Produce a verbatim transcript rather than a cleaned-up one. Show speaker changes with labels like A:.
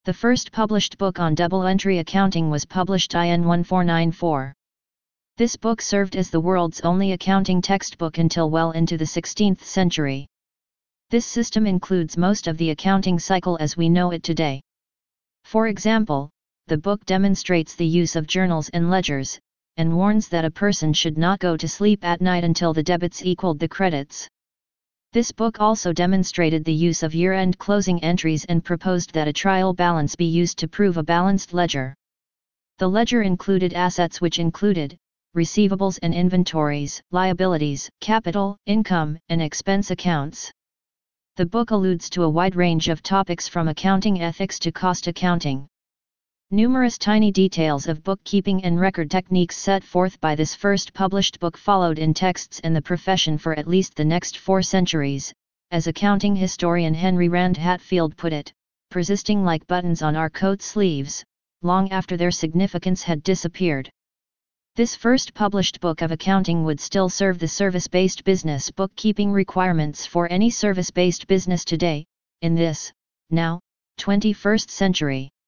A: The first published book on double-entry accounting was published in fourteen ninety-four. This book served as the world's only accounting textbook until well into the sixteenth century. This system includes most of the accounting cycle as we know it today. For example, the book demonstrates the use of journals and ledgers, and warns that a person should not go to sleep at night until the debits equaled the credits. This book also demonstrated the use of year-end closing entries and proposed that a trial balance be used to prove a balanced ledger. The ledger included assets which included receivables and inventories, liabilities, capital, income, and expense accounts. The book alludes to a wide range of topics from accounting ethics to cost accounting. Numerous tiny details of bookkeeping and record techniques set forth by this first published book followed in texts in the profession for at least the next four centuries, as accounting historian Henry Rand Hatfield put it, persisting like buttons on our coat sleeves, long after their significance had disappeared. This first published book of accounting would still serve the service-based business bookkeeping requirements for any service-based business today, in this, now, twenty-first century.